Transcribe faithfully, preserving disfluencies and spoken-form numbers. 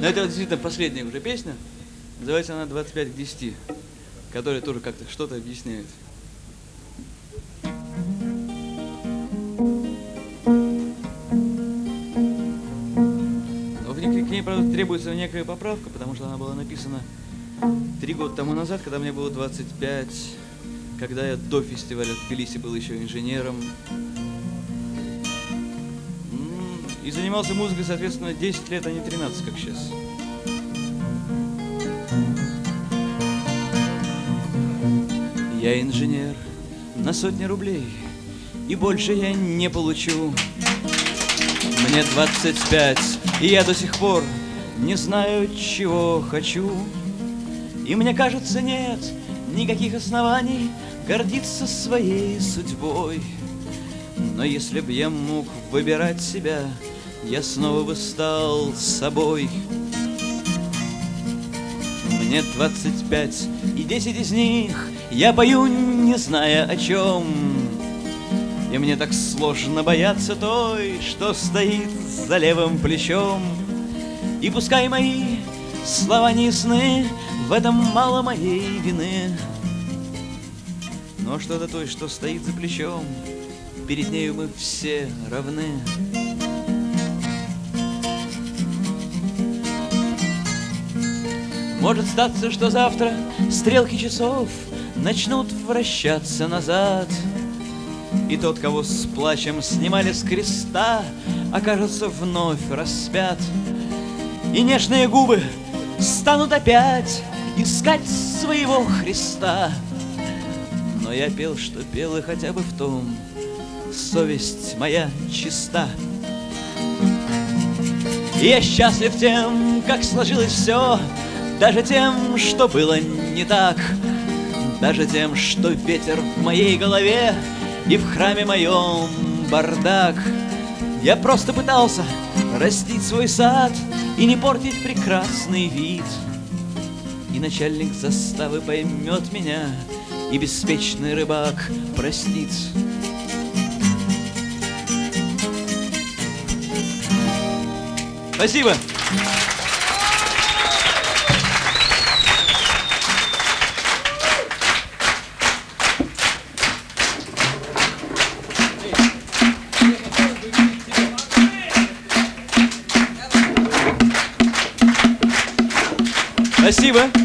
Но это вот действительно последняя уже песня. Называется она «двадцать пять к десяти», которая тоже как-то что-то объясняет. Но к ней, к ней, правда, требуется некая поправка, потому что она была написана три года тому назад, когда мне было двадцать пять, когда я до фестиваля в Тбилиси был еще инженером. И занимался музыкой, соответственно, десять лет, а не тринадцать, как сейчас. Я инженер на сотни рублей, и больше я не получу. Мне двадцать пять, и я до сих пор не знаю, чего хочу. И мне кажется, нет никаких оснований гордиться своей судьбой. Но если б я мог выбирать себя, я снова бы стал собой. Мне двадцать пять, и десять из них я пою, не зная о чем. И мне так сложно бояться той, что стоит за левым плечом. И пускай мои слова не ясны, в этом мало моей вины. Но что до той, что стоит за плечом, перед нею мы все равны. Может статься, что завтра стрелки часов начнут вращаться назад, и тот, кого с плачем снимали с креста, окажется вновь распят. И нежные губы станут опять искать своего Христа. Но я пел, что пел, и хотя бы в том совесть моя чиста. И я счастлив тем, как сложилось все, даже тем, что было не так, даже тем, что ветер в моей голове и в храме моем бардак. Я просто пытался растить свой сад и не портить прекрасный вид. И начальник заставы поймет меня, и беспечный рыбак простит. Спасибо. Спасибо.